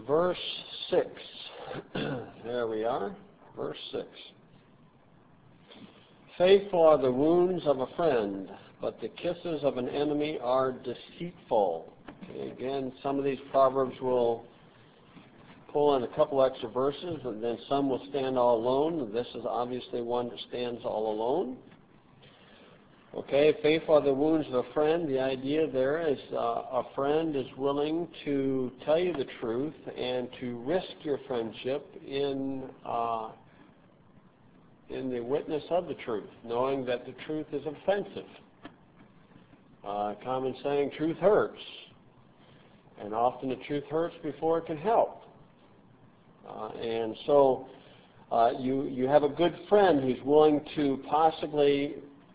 verse 6. There we are, verse 6. Faithful are the wounds of a friend, but the kisses of an enemy are deceitful. Okay, again, some of these proverbs will pull in a couple extra verses, and then some will stand all alone. This is obviously one that stands all alone. Okay, faithful are the wounds of a friend. The idea there is a friend is willing to tell you the truth and to risk your friendship in the witness of the truth, knowing that the truth is offensive. Common saying, truth hurts. And often the truth hurts before it can help. And so you have a good friend who's willing to possibly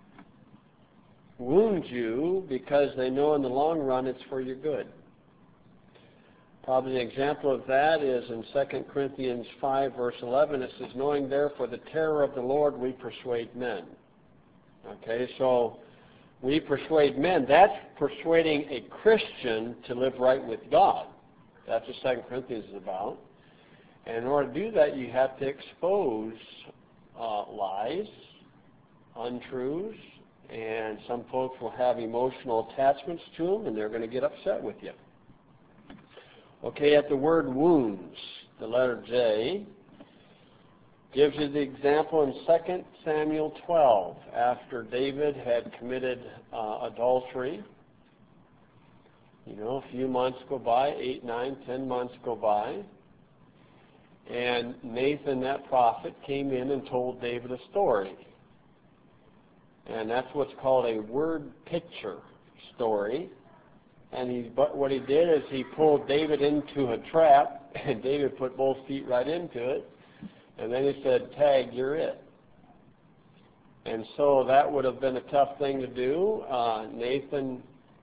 wound you because they know in the long run it's for your good. Probably an example of that is in 2 Corinthians 5, verse 11. It says, knowing therefore the terror of the Lord, we persuade men. Okay, so we persuade men. That's persuading a Christian to live right with God. That's what 2 Corinthians is about. And in order to do that, you have to expose lies, untruths, and some folks will have emotional attachments to them, and they're going to get upset with you. Okay, at the word wounds, the letter J gives you the example in 2 Samuel 12, after David had committed adultery. You know, a few months go by, 8, 9, 10 months go by, and Nathan, that prophet, came in and told David a story. And that's what's called a word picture story. And what he did is he pulled David into a trap, and David put both feet right into it. And then he said, tag, you're it. And so that would have been a tough thing to do. Nathan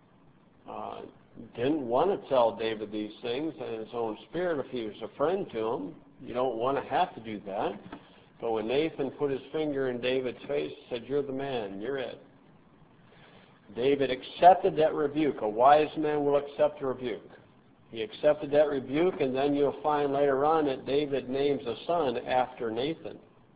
didn't want to tell David these things in his own spirit if he was a friend to him. You don't want to have to do that. But when Nathan put his finger in David's face, he said, you're the man, you're it. David accepted that rebuke. A wise man will accept a rebuke. He accepted that rebuke, and then you'll find later on that David names a son after Nathan.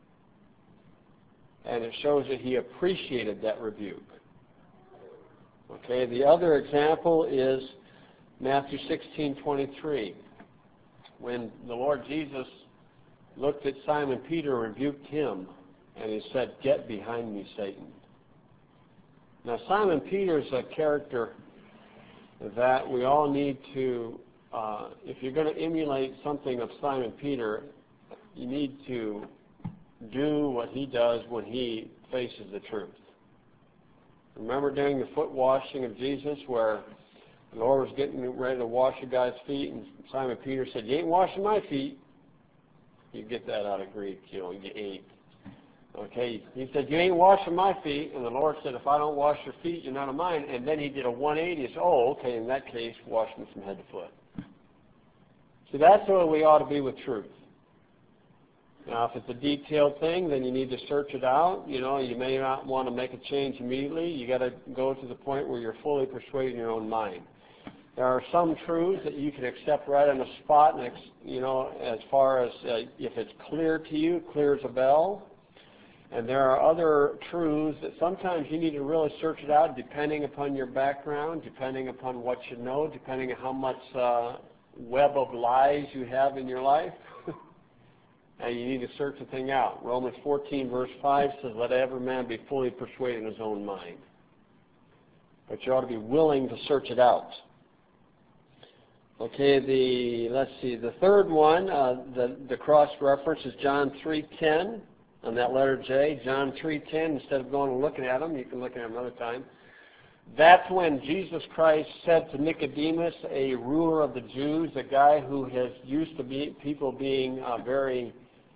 And it shows that he appreciated that rebuke. Okay, the other example is Matthew 16:23. When the Lord Jesus looked at Simon Peter, rebuked him, and he said, get behind me, Satan. Now, Simon Peter is a character that we all need to, if you're going to emulate something of Simon Peter, you need to do what he does when he faces the truth. Remember during the foot washing of Jesus where the Lord was getting ready to wash a guy's feet, and Simon Peter said, you ain't washing my feet. You get that out of Greek, you ain't. Okay, he said, you ain't washing my feet. And the Lord said, if I don't wash your feet, you're none of mine. And then he did a 180. He said, oh, okay, in that case, wash me from head to foot. See, that's the way we ought to be with truth. Now, if it's a detailed thing, then you need to search it out. You know, you may not want to make a change immediately. You got to go to the point where you're fully persuaded in your own mind. There are some truths that you can accept right on the spot, and you know, as far as if it's clear to you, clear as a bell. And there are other truths that sometimes you need to really search it out, depending upon your background, depending upon what you know, depending on how much web of lies you have in your life. And you need to search the thing out. Romans 14, verse 5 says, let every man be fully persuaded in his own mind. But you ought to be willing to search it out. Okay, let's see, the third one, the cross-reference is John 3:10 on that letter J. John 3:10, instead of going and looking at them, you can look at them another time. That's when Jesus Christ said to Nicodemus, a ruler of the Jews, a guy who has used to be people being very,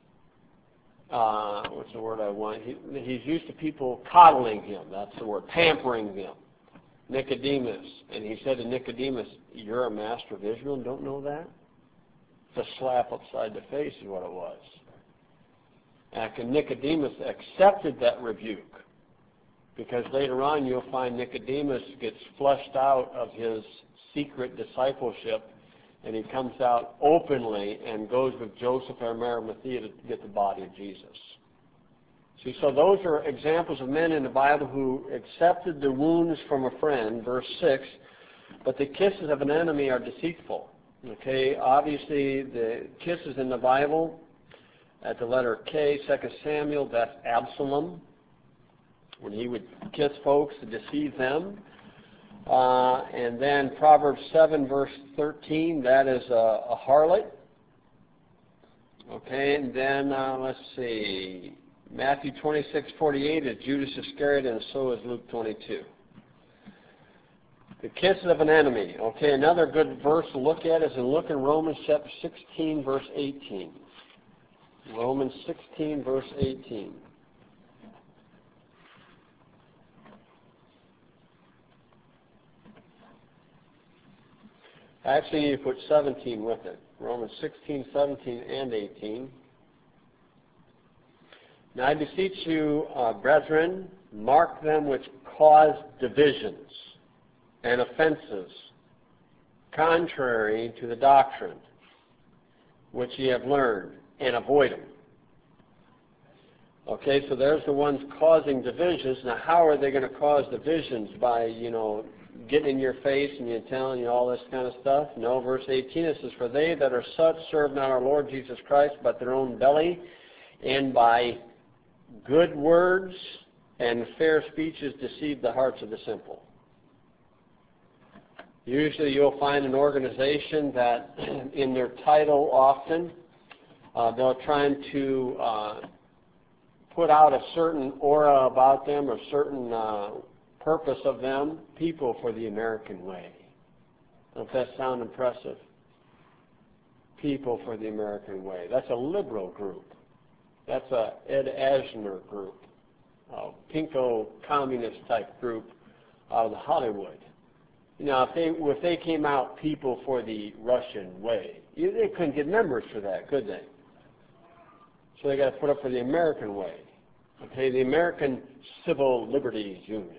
what's the word I want? He's used to people coddling him, that's the word, pampering him. Nicodemus. And he said to Nicodemus, you're a master of Israel and don't know that? It's a slap upside the face is what it was. And Nicodemus accepted that rebuke, because later on you'll find Nicodemus gets flushed out of his secret discipleship and he comes out openly and goes with Joseph of Arimathea to get the body of Jesus. See, so those are examples of men in the Bible who accepted the wounds from a friend, verse 6, but the kisses of an enemy are deceitful. Okay, obviously the kisses in the Bible, at the letter K, 2 Samuel, that's Absalom, when he would kiss folks to deceive them. And then Proverbs 7, verse 13, that is a harlot. Okay, and then let's see, Matthew 26:48 is Judas Iscariot, and so is Luke 22. The kisses of an enemy. Okay, another good verse to look at is in Romans chapter 16, verse 18. Romans 16, verse 18. Actually, you put 17 with it. Romans 16, 17, and 18. Now I beseech you, brethren, mark them which cause divisions and offenses, contrary to the doctrine which ye have learned, and avoid them. Okay, so there's the ones causing divisions. Now, how are they going to cause divisions? By, getting in your face and telling you all this kind of stuff? No, verse 18, it says, for they that are such serve not our Lord Jesus Christ, but their own belly, and by good words and fair speeches deceive the hearts of the simple. Usually you'll find an organization that in their title often, they're trying to put out a certain aura about them, or certain purpose of them, people for the American way. Does that sound impressive? People for the American way. That's a liberal group. That's a Ed Asner group, a pinko communist type group out of Hollywood. If they came out people for the Russian way, they couldn't get members for that, could they? So they got to put up for the American way. Okay, the American Civil Liberties Union.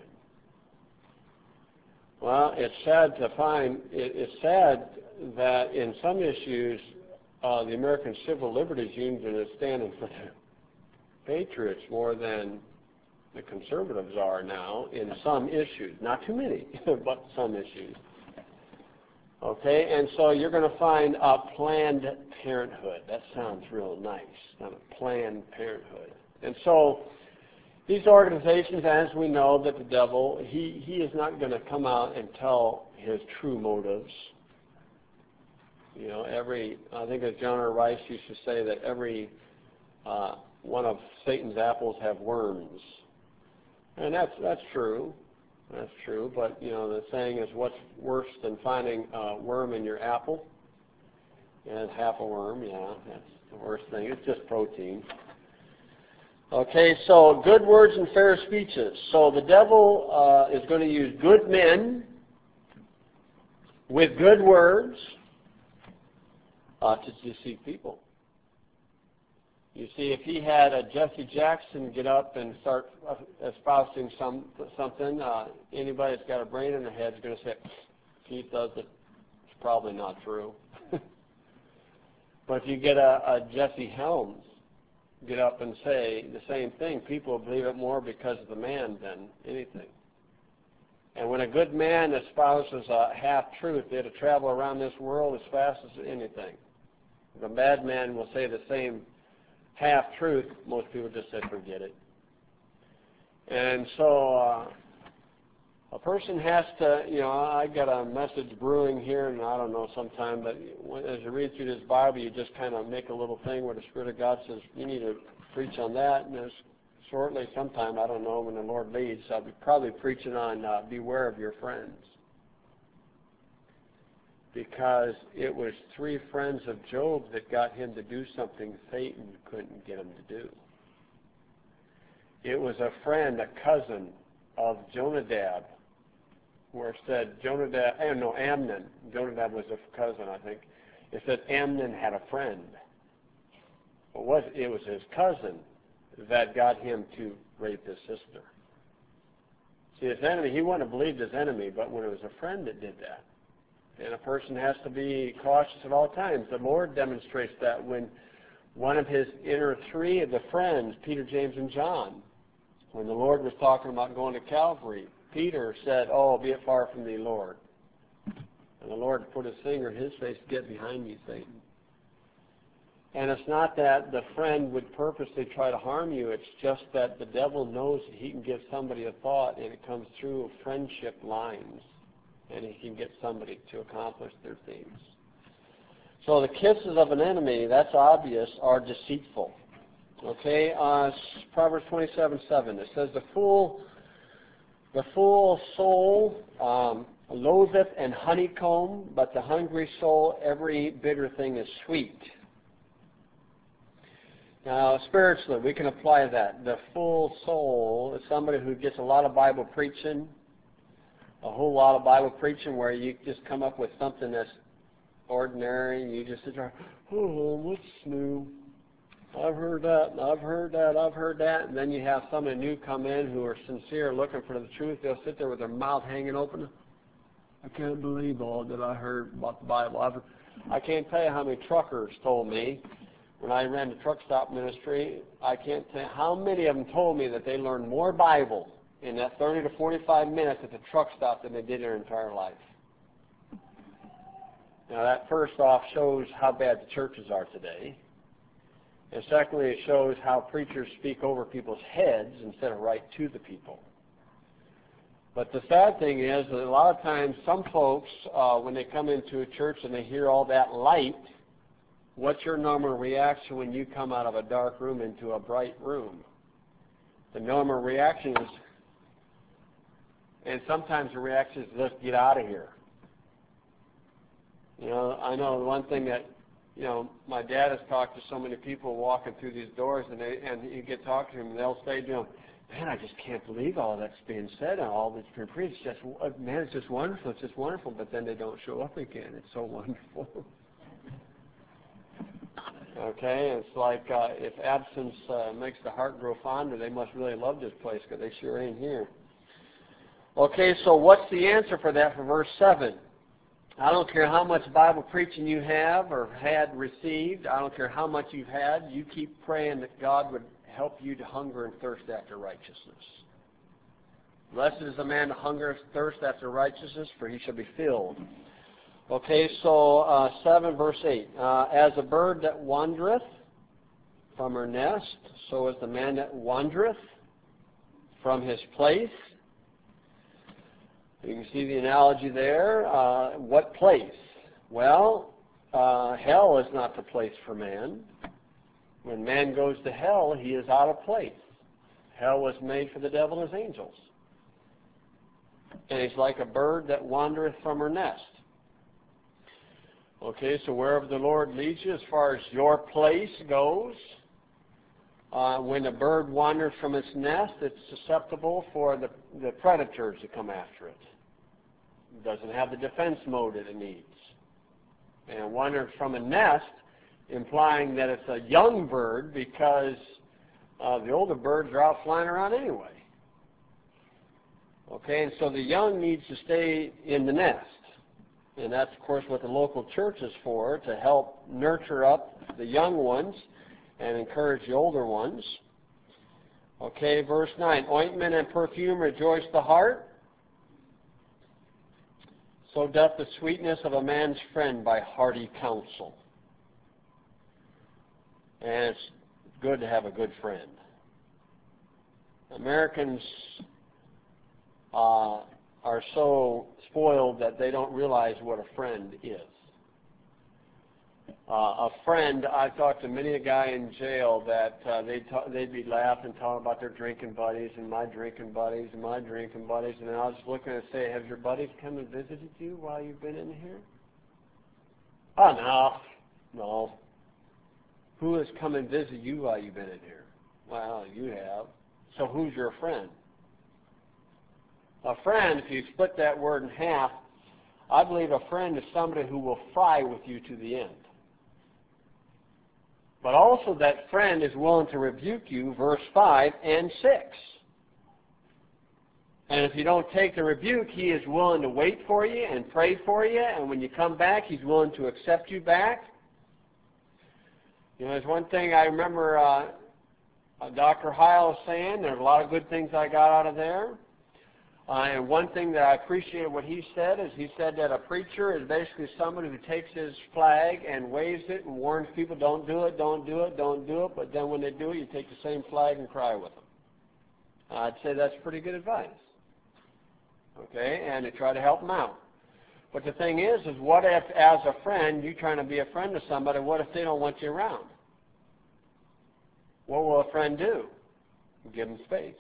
Well, it's sad to find, it's sad that in some issues, the American Civil Liberties Union is standing for the patriots more than the conservatives are now in some issues. Not too many, but some issues. Okay, and so you're going to find Planned Parenthood. That sounds real nice, kind of Planned Parenthood. And so these organizations, as we know, that the devil, he is not going to come out and tell his true motives. I think as John R. Rice used to say, that every one of Satan's apples have worms. And that's true. That's true. But, the saying is, what's worse than finding a worm in your apple? And half a worm, yeah, that's the worst thing. It's just protein. Okay, so good words and fair speeches. So the devil is going to use good men with good words to deceive people. You see, if he had a Jesse Jackson get up and start espousing something, anybody that's got a brain in their head is going to say, Keith does it. It's probably not true. But if you get a Jesse Helms get up and say the same thing, people will believe it more because of the man than anything. And when a good man espouses a half-truth, they're to travel around this world as fast as anything. If a bad man will say the same half-truth, most people just say, forget it. And so a person has to, I got a message brewing here, and I don't know sometime, but as you read through this Bible, you just kind of make a little thing where the Spirit of God says, you need to preach on that, and there's shortly sometime, I don't know, when the Lord leads, I'll be probably preaching on beware of your friends. Because it was 3 friends of Job that got him to do something Satan couldn't get him to do. It was a friend, a cousin of Jonadab, where it said Amnon. Jonadab was a cousin, I think. It said Amnon had a friend. It was his cousin that got him to rape his sister. See, his enemy, he wouldn't have believed his enemy, but when it was a friend that did that, And a person has to be cautious at all times. The Lord demonstrates that when one of his inner three of the friends, Peter, James, and John, when the Lord was talking about going to Calvary, Peter said, "Oh, be it far from thee, Lord." And the Lord put his finger in his face, "Get behind me, Satan." And it's not that the friend would purposely try to harm you. It's just that the devil knows that he can give somebody a thought, and it comes through friendship lines, and he can get somebody to accomplish their themes. So the kisses of an enemy, that's obvious, are deceitful. Okay, Proverbs 27:7. It says, the fool soul loatheth and honeycomb, but the hungry soul, every bitter thing is sweet. Now, spiritually, we can apply that. The full soul is somebody who gets a lot of Bible preaching, a whole lot of Bible preaching where you just come up with something that's ordinary, and you just sit there, "Oh, what's new? I've heard that, and I've heard that, I've heard that." And then you have somebody new come in who are sincere, looking for the truth. They'll sit there with their mouth hanging open. "I can't believe all that I heard about the Bible. I can't tell you how many truckers told me when I ran the truck stop ministry. I can't tell you how many of them told me that they learned more Bible in that 30 to 45 minutes at the truck stop than they did their entire life." Now that first off shows how bad the churches are today. And secondly, it shows how preachers speak over people's heads instead of right to the people. But the sad thing is that a lot of times some folks, when they come into a church and they hear all that light, what's your normal reaction when you come out of a dark room into a bright room? The normal reaction is, and sometimes the reaction is, "Let's get out of here." You know, I know one thing that, you know, my dad has talked to so many people walking through these doors, and you get talking to them, and they'll say to him, "Man, I just can't believe all that's being said and all that's been preached. Just, man, it's just wonderful. It's just wonderful." But then they don't show up again. It's so wonderful. Okay, it's like if absence makes the heart grow fonder, they must really love this place because they sure ain't here. Okay, so what's the answer for that for verse 7? I don't care how much Bible preaching you have or had received. I don't care how much you've had. You keep praying that God would help you to hunger and thirst after righteousness. Blessed is the man that hunger and thirst after righteousness, for he shall be filled. Okay, so 7 verse 8. As a bird that wandereth from her nest, so is the man that wandereth from his place. You can see the analogy there. What place? Well, hell is not the place for man. When man goes to hell, he is out of place. Hell was made for the devil and his angels. And he's like a bird that wandereth from her nest. Okay, so wherever the Lord leads you, as far as your place goes, when a bird wanders from its nest, it's susceptible for the predators to come after it. It doesn't have the defense mode that it needs. And wandering from a nest, implying that it's a young bird because the older birds are out flying around anyway. Okay, and so the young needs to stay in the nest. And that's, of course, what the local church is for, to help nurture up the young ones and encourage the older ones. Okay, verse 9. Ointment and perfume rejoice the heart. So doth the sweetness of a man's friend by hearty counsel. And it's good to have a good friend. Americans are so spoiled that they don't realize what a friend is. A friend, I've talked to many a guy in jail that they'd be laughing, talking about their drinking buddies and my drinking buddies and my drinking buddies, and I was looking and say, "Have your buddies come and visited you while you've been in here?" "Oh, no. Who has come and visited you while you've been in here?" "Well, you have." "So who's your friend?" A friend, if you split that word in half, I believe a friend is somebody who will fry with you to the end. But also that friend is willing to rebuke you, verse 5 and 6. And if you don't take the rebuke, he is willing to wait for you and pray for you. And when you come back, he's willing to accept you back. You know, there's one thing I remember Dr. Heil saying. There's a lot of good things I got out of there. And one thing that I appreciated what he said is he said that a preacher is basically somebody who takes his flag and waves it and warns people, don't do it, don't do it, don't do it. But then when they do it, you take the same flag and cry with them. I'd say that's pretty good advice. Okay, and to try to help them out. But the thing is what if, as a friend, you're trying to be a friend to somebody, what if they don't want you around? What will a friend do? Give them space.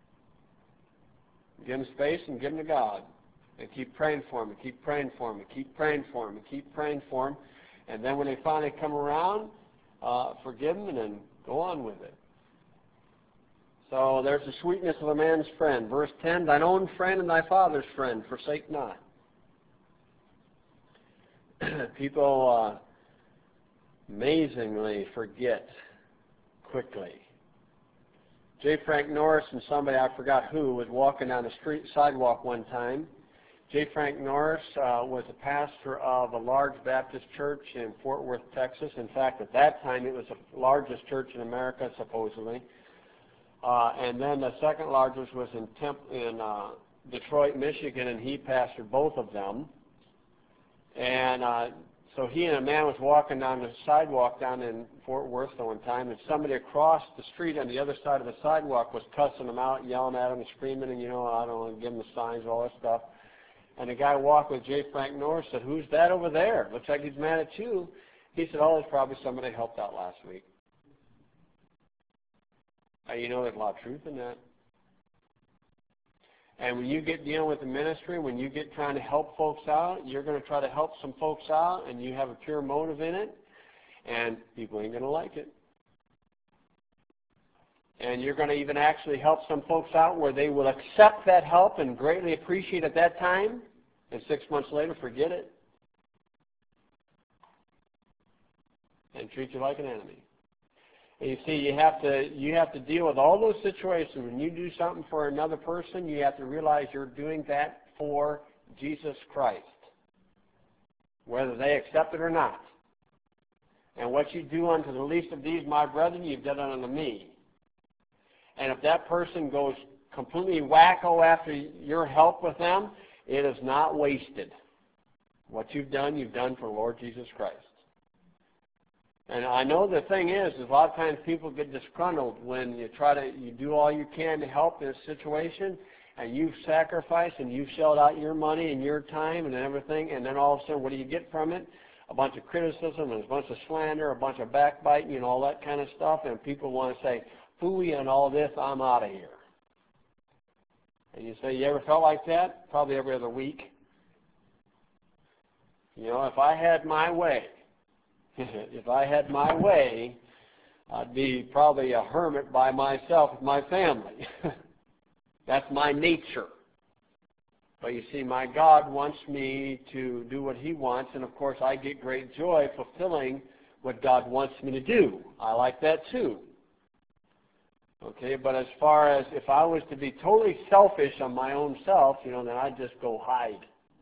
Give them space and give them to God. And keep praying for them, and keep praying for them, and keep praying for them, and keep praying for them. And then when they finally come around, forgive them and then go on with it. So there's the sweetness of a man's friend. Verse 10, thine own friend and thy father's friend, forsake not. People amazingly forget quickly. J. Frank Norris and somebody, I forgot who, was walking down the sidewalk one time. J. Frank Norris was a pastor of a large Baptist church in Fort Worth, Texas. In fact, at that time, it was the largest church in America, supposedly. And then the second largest was in Detroit, Michigan, and he pastored both of them. And so he and a man was walking down the sidewalk down in Fort Worth one time, and somebody across the street on the other side of the sidewalk was cussing them out, yelling at them, and screaming, and, I don't want to give them the signs, all that stuff. And the guy walked with J. Frank Norris, said, who's that over there? Looks like he's mad at you. He said, oh, it's probably somebody helped out last week. There's a lot of truth in that. And when you get dealing with the ministry, when you get trying to help folks out, you're going to try to help some folks out, and you have a pure motive in it, and people ain't going to like it. And you're going to even actually help some folks out where they will accept that help and greatly appreciate it at that time, and 6 months later forget it and treat you like an enemy. And you see, you have to deal with all those situations. When you do something for another person, you have to realize you're doing that for Jesus Christ, whether they accept it or not. And what you do unto the least of these, my brethren, you've done it unto me. And if that person goes completely wacko after your help with them, it is not wasted. What you've done for the Lord Jesus Christ. And I know the thing is a lot of times people get disgruntled when you do all you can to help in a situation, and you've sacrificed and you've shelled out your money and your time and everything, and then all of a sudden, what do you get from it? A bunch of criticism and a bunch of slander, a bunch of backbiting and all that kind of stuff, and people want to say, phooey and all this, I'm out of here. And you say, you ever felt like that? Probably every other week. If I had my way, I'd be probably a hermit by myself with my family. That's my nature. But you see, my God wants me to do what He wants, and of course I get great joy fulfilling what God wants me to do. I like that too. Okay, but as far as if I was to be totally selfish on my own self, then I'd just go hide.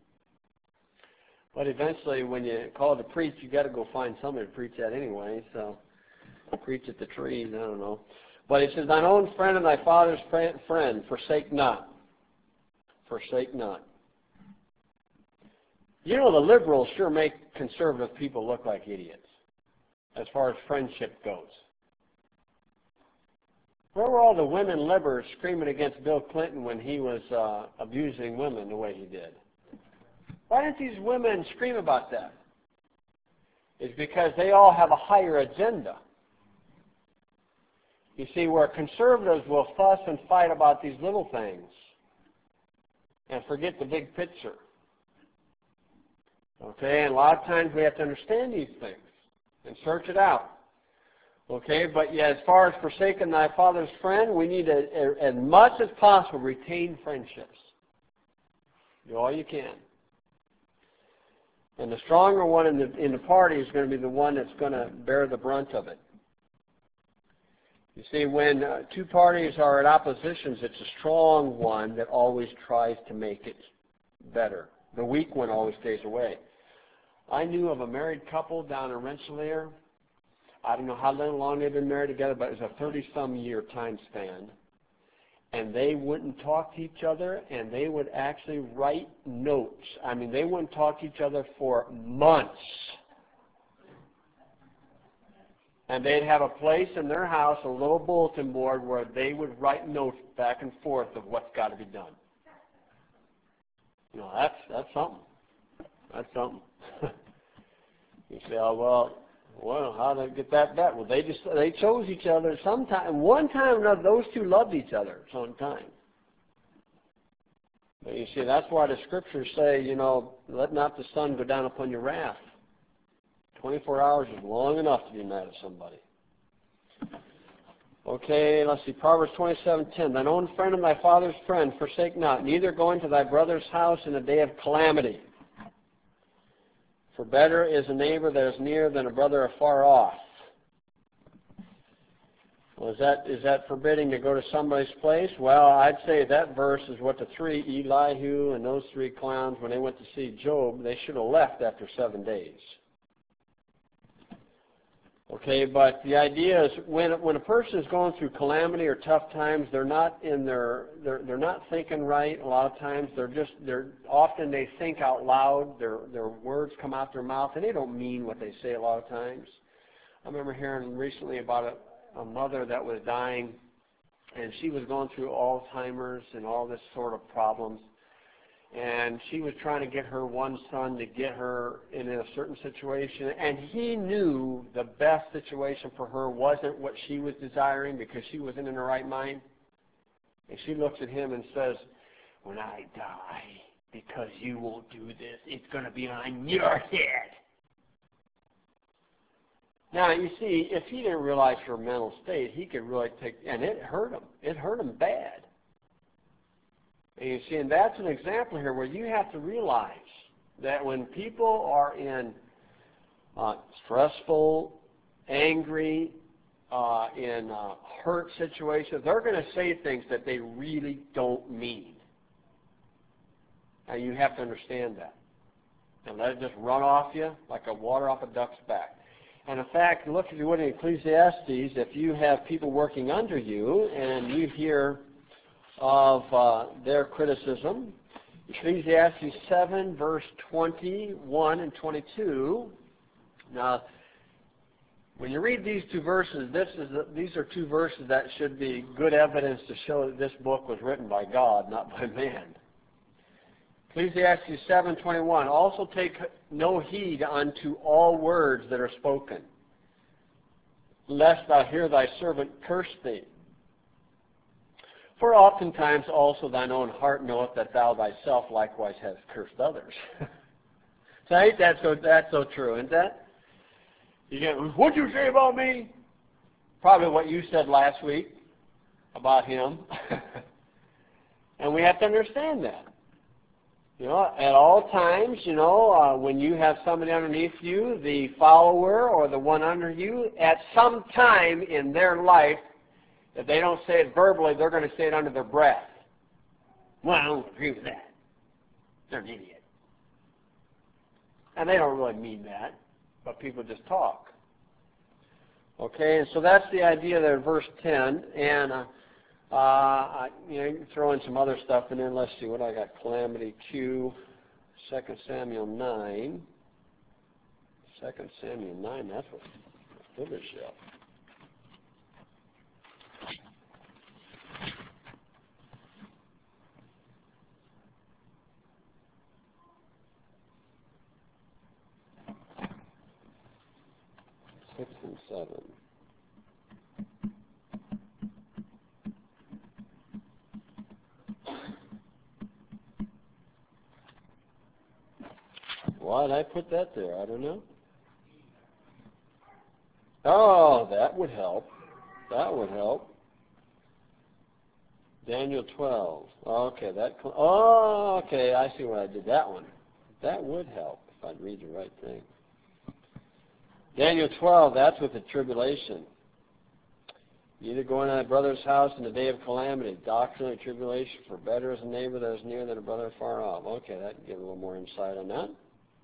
But eventually, when you call to preach, you got to go find somebody to preach at anyway. So, preach at the trees. I don't know. But it says, "Thine own friend and thy father's friend, forsake not." Forsake not. The liberals sure make conservative people look like idiots, as far as friendship goes. Where were all the women liberals screaming against Bill Clinton when he was abusing women the way he did? Why didn't these women scream about that? It's because they all have a higher agenda. You see, where conservatives will fuss and fight about these little things and forget the big picture. Okay, and a lot of times we have to understand these things and search it out. Okay, but yet as far as forsaking thy father's friend, we need to, as much as possible, retain friendships. Do all you can. And the stronger one in the party is going to be the one that's going to bear the brunt of it. You see, when two parties are at oppositions, it's a strong one that always tries to make it better. The weak one always stays away. I knew of a married couple down in Rensselaer. I don't know how long they've been married together, but it was a 30-some year time span. And they wouldn't talk to each other, and they would actually write notes. I mean, they wouldn't talk to each other for months. And they'd have a place in their house, a little bulletin board, where they would write notes back and forth of what's got to be done. You know, that's something. That's something. You say, oh, well, how did they get that back? Well, they chose each other sometime. One time or another, those two loved each other sometime. But you see, that's why the scriptures say, you know, let not the sun go down upon your wrath. 24 hours is long enough to be mad at somebody. Okay, let's see. Proverbs 27:10. Thine own friend and thy father's friend forsake not, neither go into thy brother's house in a day of calamity. For better is a neighbor that is near than a brother afar off. Well, is that forbidding to go to somebody's place? Well, I'd say that verse is what the three, Elihu and those three clowns, when they went to see Job, they should have left after 7 days. Okay, but the idea is when a person is going through calamity or tough times, they're not thinking right. A lot of times often they think out loud. Their words come out their mouth, and they don't mean what they say a lot of times. I remember hearing recently about a mother that was dying, and she was going through Alzheimer's and all this sort of problems. And she was trying to get her one son to get her in a certain situation. And he knew the best situation for her wasn't what she was desiring because she wasn't in her right mind. And she looks at him and says, when I die, because you won't do this, it's going to be on your head. Now, you see, if he didn't realize her mental state, he could really and it hurt him. It hurt him bad. And you see, and that's an example here where you have to realize that when people are in stressful, angry, in hurt situations, they're going to say things that they really don't mean. And you have to understand that. And let it just run off you like a water off a duck's back. And in fact, look, if you would, in Ecclesiastes, if you have people working under you and you hear of their criticism. Ecclesiastes 7, verse 21 and 22. Now, when you read these two verses, these are two verses that should be good evidence to show that this book was written by God, not by man. Ecclesiastes 7:21. Also take no heed unto all words that are spoken, lest thou hear thy servant curse thee. For oftentimes also thine own heart knoweth that thou thyself likewise hast cursed others. So I think that's so true, isn't that? You get, what'd you say about me? Probably what you said last week about him. And we have to understand that. You know, at all times, you know, when you have somebody underneath you, the follower or the one under you, at some time in their life, if they don't say it verbally, they're going to say it under their breath. Well, I don't agree with that. They're an idiot. And they don't really mean that, but people just talk. Okay, and so that's the idea there in verse 10. And you can throw in some other stuff, and then let's see what I got. Calamity Q, 2 Samuel 9. 2 Samuel 9, that's what finish up. Six and 7. Why did I put that there? I don't know. Oh, that would help. That would help. Daniel 12. Okay, okay, I see what I did. That one. That would help if I'd read the right thing. Daniel 12, that's with the tribulation. You either go into thy brother's house in the day of calamity, doctrine and tribulation, for better is a neighbor that is near than a brother far off. Okay, that can give a little more insight on that.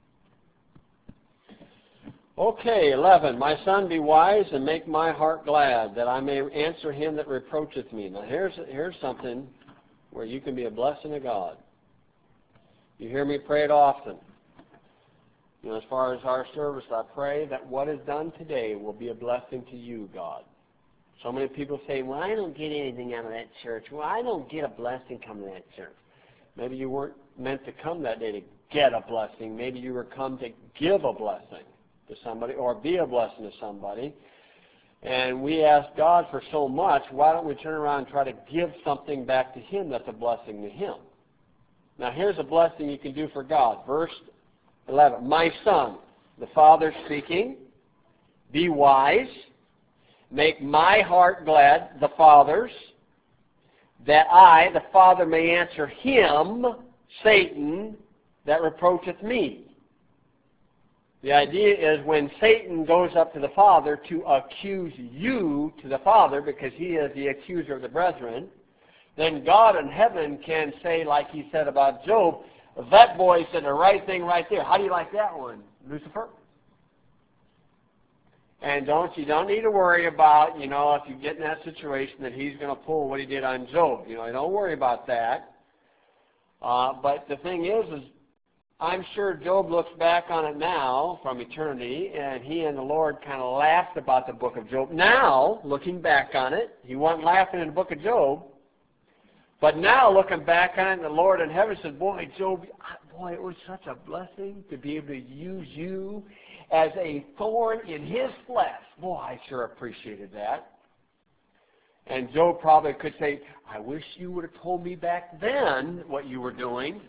Okay, 11. My son, be wise and make my heart glad, that I may answer him that reproacheth me. Now here's something where you can be a blessing to God. You hear me pray it often. You know, as far as our service, I pray that what is done today will be a blessing to you, God. So many people say, well, I don't get anything out of that church. Well, I don't get a blessing coming to that church. Maybe you weren't meant to come that day to get a blessing. Maybe you were come to give a blessing to somebody or be a blessing to somebody. And we ask God for so much, why don't we turn around and try to give something back to Him that's a blessing to Him? Now here's a blessing you can do for God. Verse 11, my son, the Father speaking, be wise, make my heart glad, the Father's, that I, the Father, may answer him, Satan, that reproacheth me. The idea is when Satan goes up to the Father to accuse you to the Father, because he is the accuser of the brethren, then God in heaven can say, like he said about Job, that boy said the right thing right there. How do you like that one, Lucifer? And you don't need to worry about, if you get in that situation that he's going to pull what he did on Job. Don't worry about that. But the thing is I'm sure Job looks back on it now from eternity, and he and the Lord kind of laughed about the book of Job. Now, looking back on it, he wasn't laughing in the book of Job. But now, looking back on it, the Lord in heaven said, boy, Job, it was such a blessing to be able to use you as a thorn in his flesh. Boy, I sure appreciated that. And Job probably could say, I wish you would have told me back then what you were doing.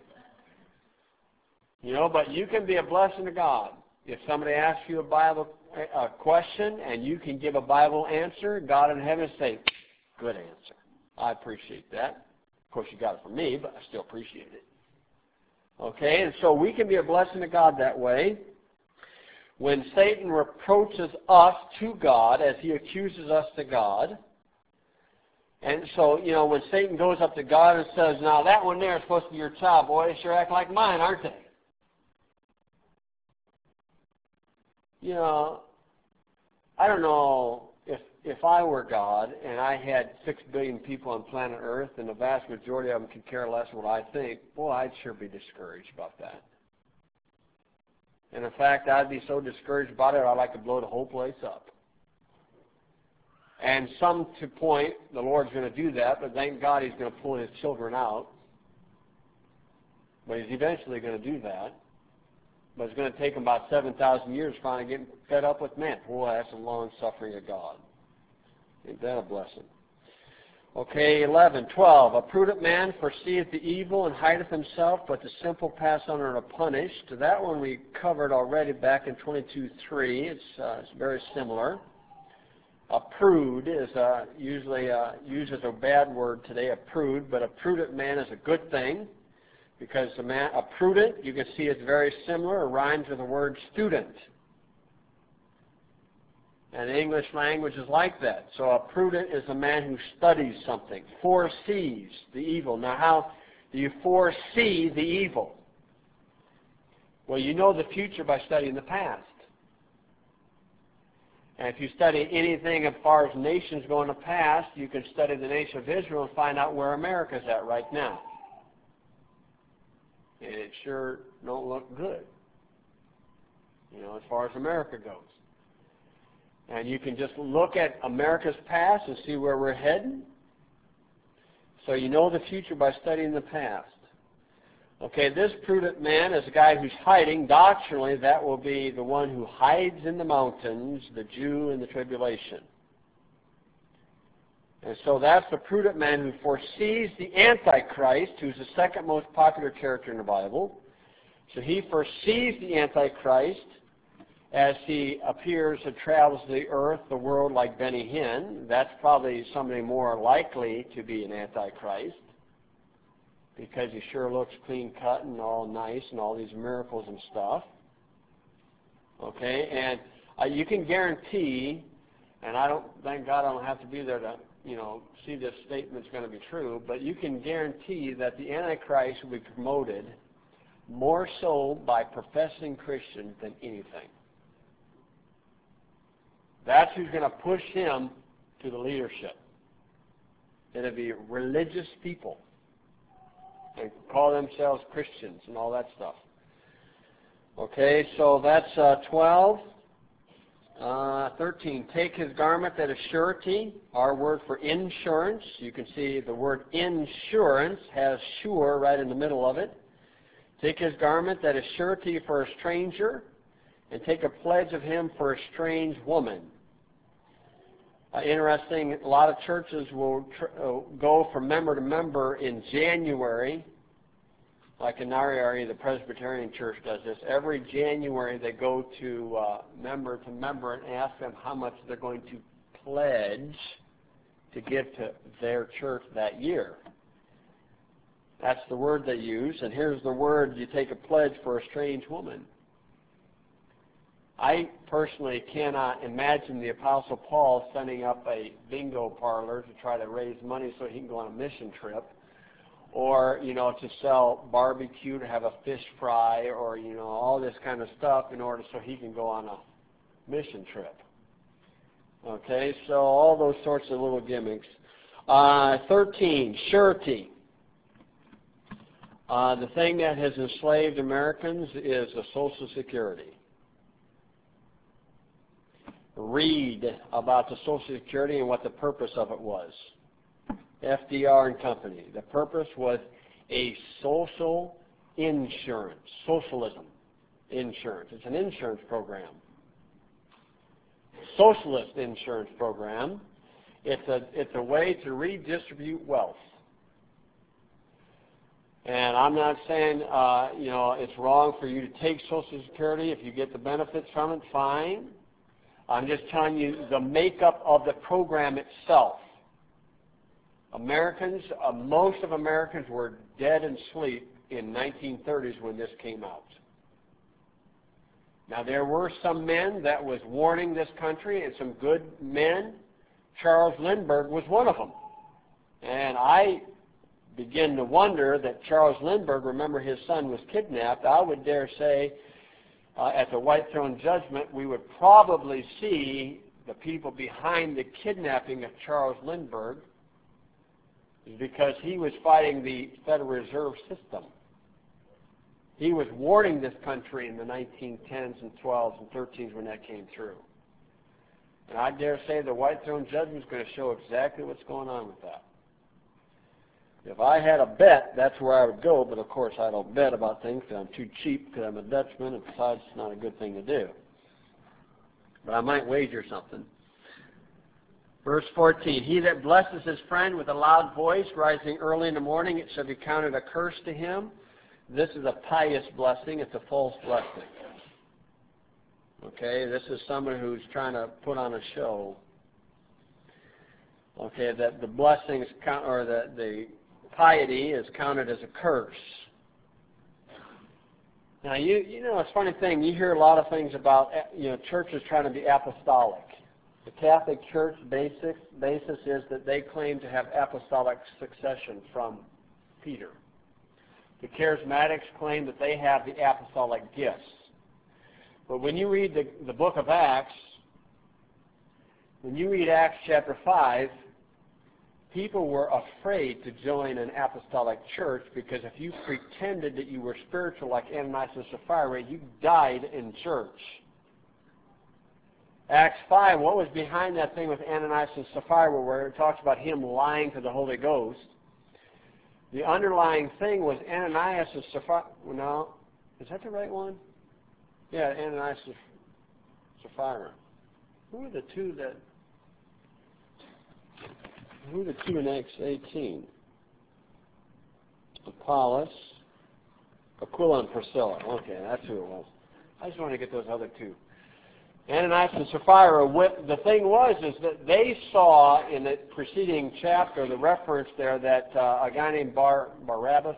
But you can be a blessing to God. If somebody asks you a question and you can give a Bible answer, God in heaven say, good answer. I appreciate that. Of course, you got it from me, but I still appreciate it. Okay, and so we can be a blessing to God that way. When Satan reproaches us to God as he accuses us to God, and so, when Satan goes up to God and says, now that one there is supposed to be your child, boy, they sure act like mine, aren't they? I don't know if I were God and I had 6 billion people on planet Earth and the vast majority of them could care less what I think, boy, I'd sure be discouraged about that. And in fact, I'd be so discouraged about it, I'd like to blow the whole place up. And some to point, the Lord's going to do that, but thank God he's going to pull his children out. But he's eventually going to do that. But it's going to take him about 7,000 years finally getting fed up with man. Boy, that's the long suffering of God. Ain't that a blessing? Okay, 11, 12. A prudent man foreseeth the evil and hideth himself, but the simple pass under and are punished. That one we covered already back in 22:3. It's very similar. A prude is usually used as a bad word today, a prude, but a prudent man is a good thing. Because a prudent, you can see it's very similar. It rhymes with the word student. And the English language is like that. So a prudent is a man who studies something, foresees the evil. Now how do you foresee the evil? Well, you know the future by studying the past. And if you study anything as far as nations go in the past, you can study the nation of Israel and find out where America's at right now. And it sure don't look good, as far as America goes. And you can just look at America's past and see where we're heading. So you know the future by studying the past. Okay, this prudent man is a guy who's hiding. Doctrinally, that will be the one who hides in the mountains, the Jew in the tribulation. And so that's the prudent man who foresees the Antichrist, who's the second most popular character in the Bible. So he foresees the Antichrist as he appears and travels the earth, the world, like Benny Hinn. That's probably somebody more likely to be an Antichrist because he sure looks clean cut and all nice and all these miracles and stuff. Okay, and you can guarantee And thank God I don't have to be there to, see this statement's going to be true, but you can guarantee that the Antichrist will be promoted more so by professing Christians than anything. That's who's going to push him to the leadership. It'll be religious people and call themselves Christians and all that stuff. Okay, so that's 12. 13, take his garment that is surety, our word for insurance. You can see the word insurance has sure right in the middle of it. Take his garment that is surety for a stranger, and take a pledge of him for a strange woman. Interesting, a lot of churches will go from member to member in January. Like in our area, the Presbyterian Church does this. Every January they go to member and ask them how much they're going to pledge to give to their church that year. That's the word they use. And here's the word, you take a pledge for a strange woman. I personally cannot imagine the Apostle Paul setting up a bingo parlor to try to raise money so he can go on a mission trip, or, to sell barbecue, to have a fish fry, or, all this kind of stuff in order so he can go on a mission trip. Okay, so all those sorts of little gimmicks. 13, surety. The thing that has enslaved Americans is the Social Security. Read about the Social Security and what the purpose of it was. FDR and company. The purpose was a social insurance, socialism insurance. It's an insurance program. Socialist insurance program. It's a way to redistribute wealth. And I'm not saying, it's wrong for you to take Social Security. If you get the benefits from it, fine. I'm just telling you the makeup of the program itself. Most of Americans were dead and asleep in 1930s when this came out. Now, there were some men that was warning this country, and some good men. Charles Lindbergh was one of them. And I begin to wonder that Charles Lindbergh, remember his son was kidnapped. I would dare say at the White Throne Judgment, we would probably see the people behind the kidnapping of Charles Lindbergh, because he was fighting the Federal Reserve System. He was warning this country in the 1910s and 12s and 13s when that came through. And I dare say the White Throne Judgment is going to show exactly what's going on with that. If I had a bet, that's where I would go, but of course I don't bet about things because I'm too cheap, because I'm a Dutchman, and besides it's not a good thing to do. But I might wager something. Verse 14, he that blesses his friend with a loud voice, rising early in the morning, it shall be counted a curse to him. This is a pious blessing. It's a false blessing. Okay, this is someone who's trying to put on a show. Okay, that the blessings count, or the piety is counted as a curse. Now, it's a funny thing. You hear a lot of things about, churches trying to be apostolic. The Catholic Church basis is that they claim to have apostolic succession from Peter. The Charismatics claim that they have the apostolic gifts. But when you read the book of Acts, when you read Acts chapter 5, people were afraid to join an apostolic church, because if you pretended that you were spiritual like Ananias and Sapphira, you died in church. Acts 5, what was behind that thing with Ananias and Sapphira, where it talks about him lying to the Holy Ghost? The underlying thing was Ananias and Sapphira. No, is that the right one? Yeah, Ananias and Sapphira. Who are the two in Acts 18? Apollos, Aquila, and Priscilla. Okay, that's who it was. I just want to get those other two. Ananias and Sapphira, the thing was that they saw in the preceding chapter, the reference there, that a guy named Barnabas,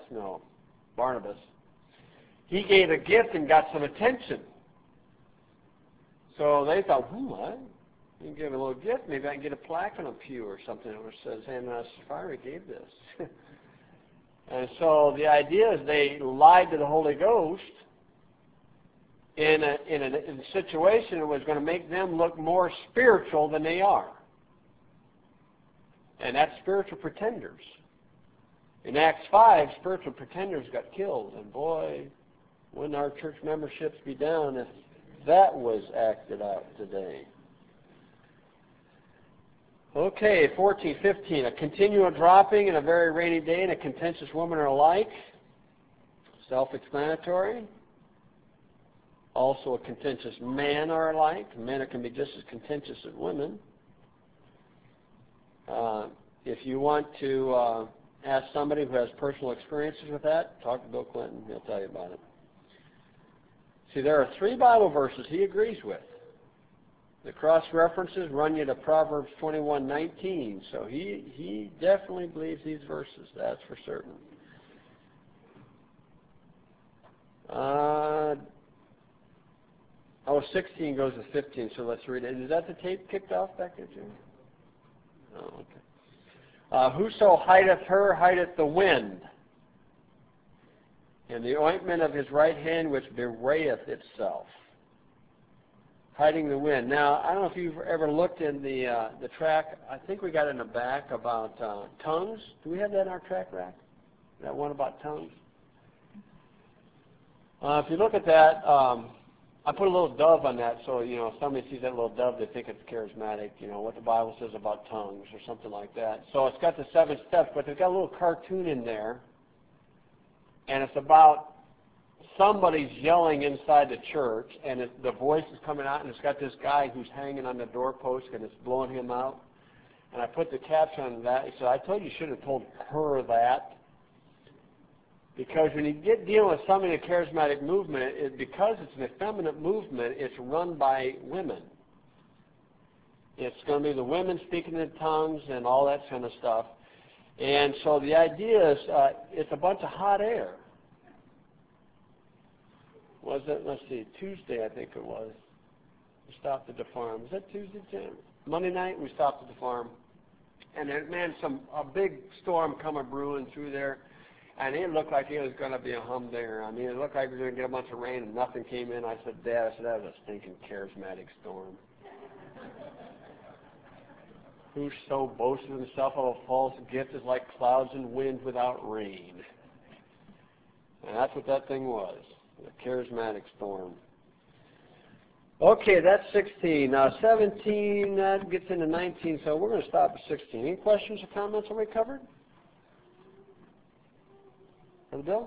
he gave a gift and got some attention. So they thought, what? You can give a little gift. Maybe I can get a plaque on a pew or something that says, hey, Sapphira gave this. And so the idea is they lied to the Holy Ghost in a situation that was going to make them look more spiritual than they are. And that's spiritual pretenders. In Acts 5, spiritual pretenders got killed. And boy, wouldn't our church memberships be down if that was acted out today. Okay, 14, 15. A continual dropping in a very rainy day and a contentious woman are alike. Self-explanatory. Also, a contentious man are alike. Men can be just as contentious as women. If you want to ask somebody who has personal experiences with that, talk to Bill Clinton. He'll tell you about it. See, there are 3 Bible verses he agrees with. The cross-references run you to Proverbs 21:19, so he definitely believes these verses, that's for certain. 16 goes to 15, so let's read it. Is that the tape kicked off back there, Jim? Oh, okay. Whoso hideth her, hideth the wind, and the ointment of his right hand which bewrayeth itself. Hiding the wind. Now, I don't know if you've ever looked in the track. I think we got in the back about tongues. Do we have that in our track rack? That one about tongues? If you look at that, I put a little dove on that, so if somebody sees that little dove, they think it's charismatic. What the Bible says about tongues or something like that. So it's got the 7 steps, but it's got a little cartoon in there, and it's about somebody's yelling inside the church, and the voice is coming out, and it's got this guy who's hanging on the doorpost, and it's blowing him out. And I put the caption on that. So I told you should have told her that, because when you get dealing with somebody in a charismatic movement, because it's an effeminate movement, it's run by women. It's going to be the women speaking in tongues and all that kind of stuff. And so the idea is it's a bunch of hot air. Was it, let's see, Tuesday I think it was. We stopped at the farm. Was that Tuesday, Jim? Monday night we stopped at the farm. And there, man, a big storm come brewing through there. And it looked like it was going to be a humdinger. I mean, it looked like we were going to get a bunch of rain and nothing came in. I said, Dad, that was a stinking charismatic storm. Who so boasts of himself of a false gift is like clouds and wind without rain. And that's what that thing was. A charismatic storm. Okay, that's 16. 17, that gets into 19, so we're going to stop at 16. Any questions or comments on what we covered? Brother Bill?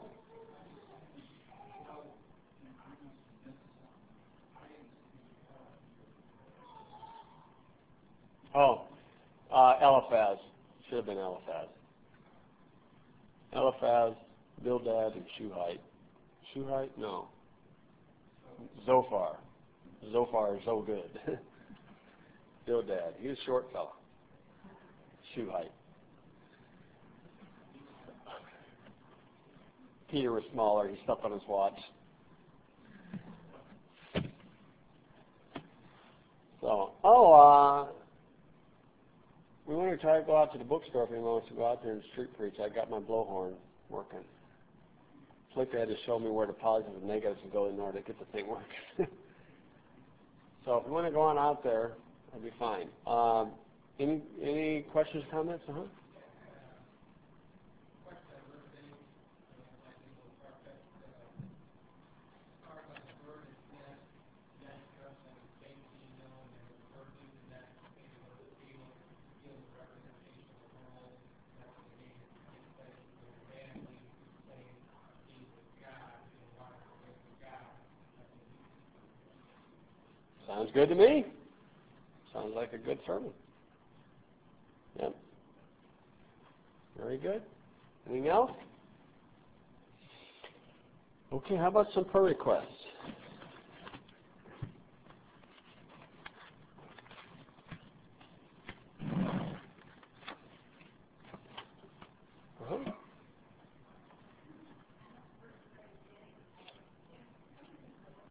Eliphaz. Should have been Eliphaz. Eliphaz, Bildad, and Shuhite. Shuhite? No. Zophar. Zophar is so good. Bildad. He was a short fellow. Shuhite. Peter was smaller. He slept on his watch. So, we want to try to go out to the bookstore if anyone wants to go out there and street preach. I got my blowhorn working. Flick had to show me where the positives and negatives would go in order to get the thing working. So if you want to go on out there, that'd be fine. Any questions, comments? Sounds good to me. Sounds like a good sermon. Yep. Very good. Anything else? Okay, how about some prayer requests?